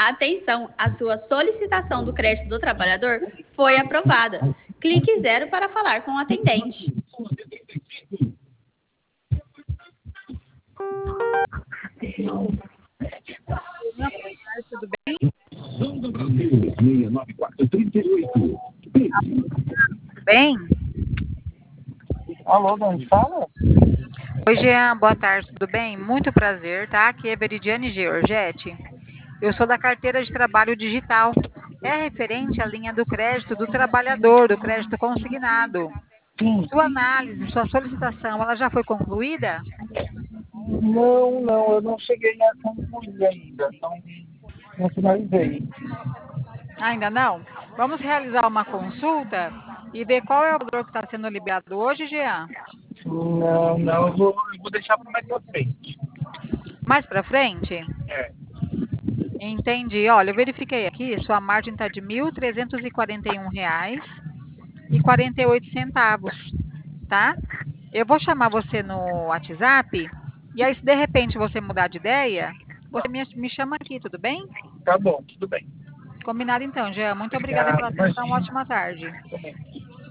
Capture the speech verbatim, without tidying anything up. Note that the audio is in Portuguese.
Atenção, a sua solicitação do crédito do trabalhador foi aprovada. Clique zero para falar com o atendente. Tudo bem? Banda Brasil seis nove quatro três oito. Tudo bem? Alô, de onde fala? Oi, Jean, boa tarde, tudo bem? Muito prazer, tá? Aqui é Veridiane Georgetti. Eu sou da carteira de trabalho digital. É referente à linha do crédito do trabalhador, do crédito consignado. Sim. Sua análise, sua solicitação, ela já foi concluída? Não, não, eu não cheguei a concluir ainda. Não, não finalizei. Ainda não? Vamos realizar uma consulta e ver qual é o valor que está sendo liberado hoje, Jean? Não, não, eu vou, eu vou deixar para mais pra frente. Mais para frente? É. Entendi. Olha, eu verifiquei aqui, sua margem está de mil trezentos e quarenta e um reais e quarenta e oito centavos, tá? Eu vou chamar você no WhatsApp e aí, se de repente você mudar de ideia, você me, me chama aqui, tudo bem? Tá bom, tudo bem. Combinado então, Jean. Muito obrigada Obrigado, pela atenção. imagina. Ótima tarde. Também.